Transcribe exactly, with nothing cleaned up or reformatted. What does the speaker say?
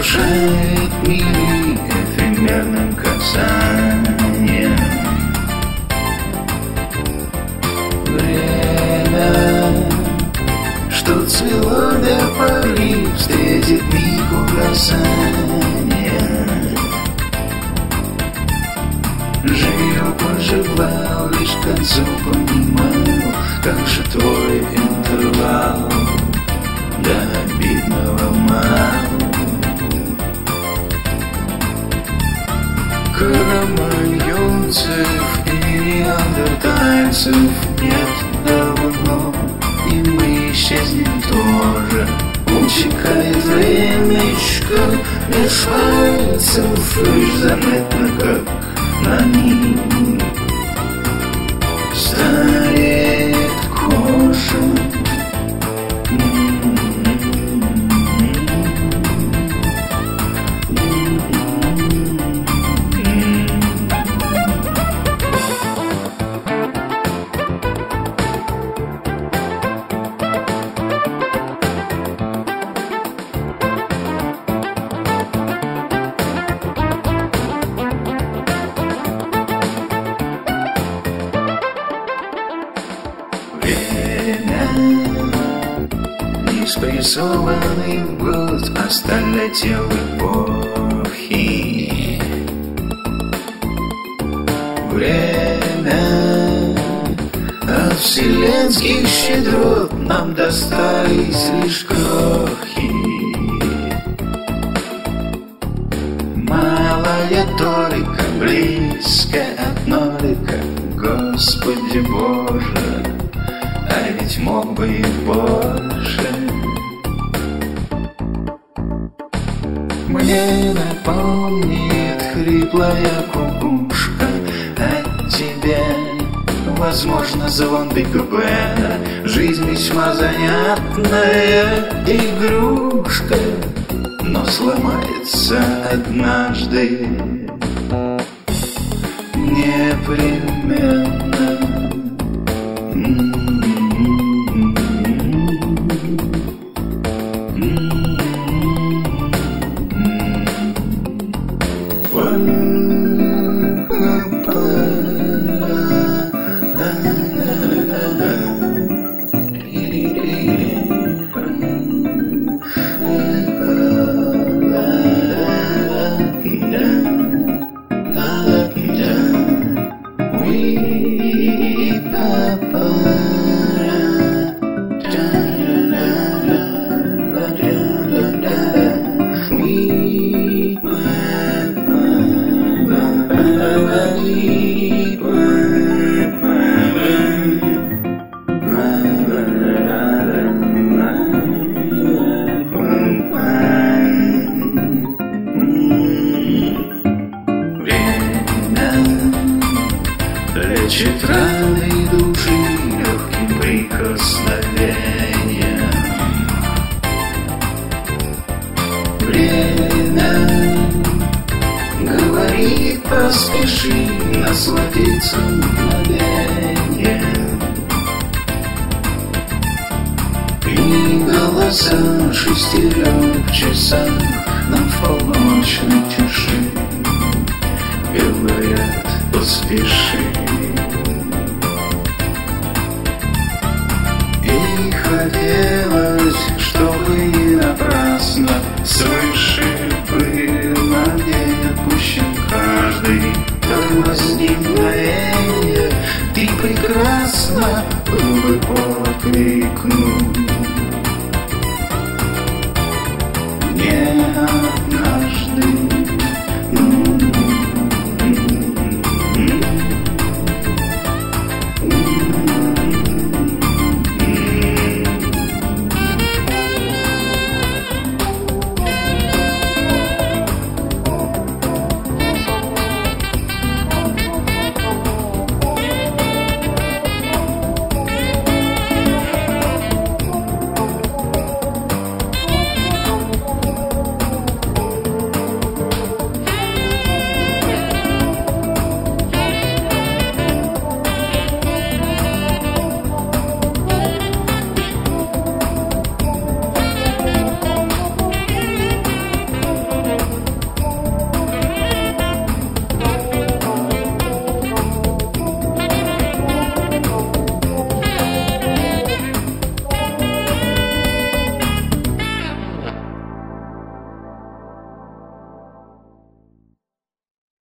Оглушает миры эфемерным касанием. Время, что цвело до поры, встретит миг угасания. Жил, поживал, лишь к концу понимал, как же твой интервал до обидного мало. Кроманьонцев и неандертальцев нет давно, и мы исчезнем тоже. Утекает времечко меж пальцев, лишь заметно, как на миг стареет кожа. Не спрессованный в год, а столетия в эпохи. Время от вселенских щедрот нам достались лишь крохи. Малая толика, близкая от нолика, Господи Боже, а ведь мог бы и больше. Мне напомнит хриплая кукушка о тебе. Возможно, звон биг-бена, жизнь весьма занятная игрушка, но сломается однажды непременно. Лечит раны души легким прикосновением. Время говорит: поспеши насладиться мгновением. И голоса шестерёк в часах нам в полночной тиши говорят: поспеши. Хотелось, чтобы не напрасно свыше был на день отпущен каждый тормозни мгновенье. Ты прекрасна, губы покликнут.